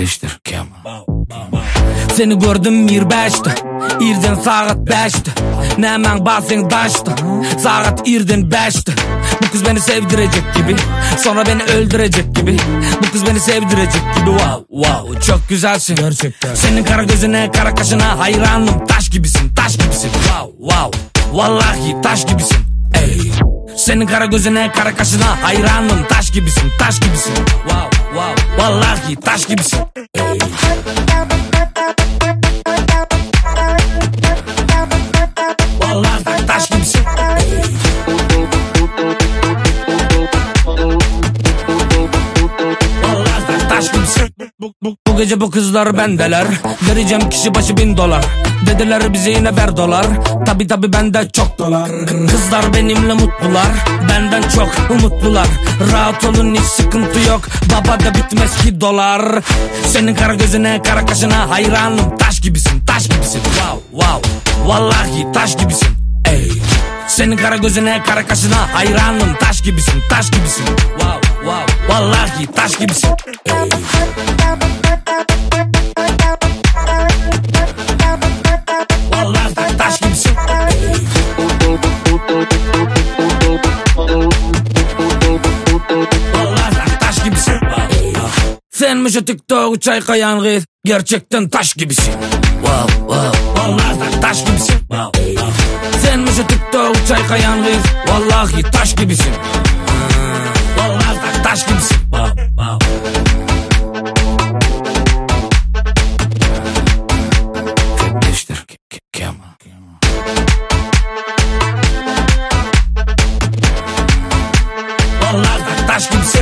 Leştir Kemal. Seni gördüm 25'te, irden saat 5'te. Nemen basın daştı, saat irden 5'te. Bu kız beni sevdirecek gibi, sonra beni öldürecek gibi. Bu kız beni sevdirecek gibi. Wow wow, çok güzelsin gerçekten. Senin kara gözüne, kara kaşına hayranım. Taş gibisin, taş gibisin. Wow wow, vallahi taş gibisin. Ey. Senin kara gözüne, kara kaşına hayranım. Taş gibisin, taş gibisin. Wow wow, vallahi taş gibisin. Ey. Vallahi taş gibisin. Ey. Vallahi taş gibisin. Bu gece bu kızlar bendeler. Vereceğim kişi başı $1000. Dediler bize yine ver dolar. Tabi bende çok dolar. Kızlar benimle mutlular, benden çok umutlular. Rahat olun, hiç sıkıntı yok, baba da bitmez ki dolar. Senin kara gözüne, kara kaşına hayranım. Taş gibisin, taş gibisin. Wow wow, vallahi taş gibisin. Ey. Senin kara gözüne, kara kaşına hayranım. Taş gibisin, taş gibisin. Wow wow, vallahi taş gibisin. Ey. Vallahi taş gibisin. Ey. Vallahi taş gibisin. Ey. Sen mi şu TikTok'u çaykayan kız? Gerçekten taş gibisin. Wow wow, vallahi taş gibisin. Wow. Ey. Sen mi şu TikTok'u çaykayan kız? Vallahi taş gibisin. Vallahi taş gibisin. Wow wow. Leştir Kemal. Vallahi taş gibisin.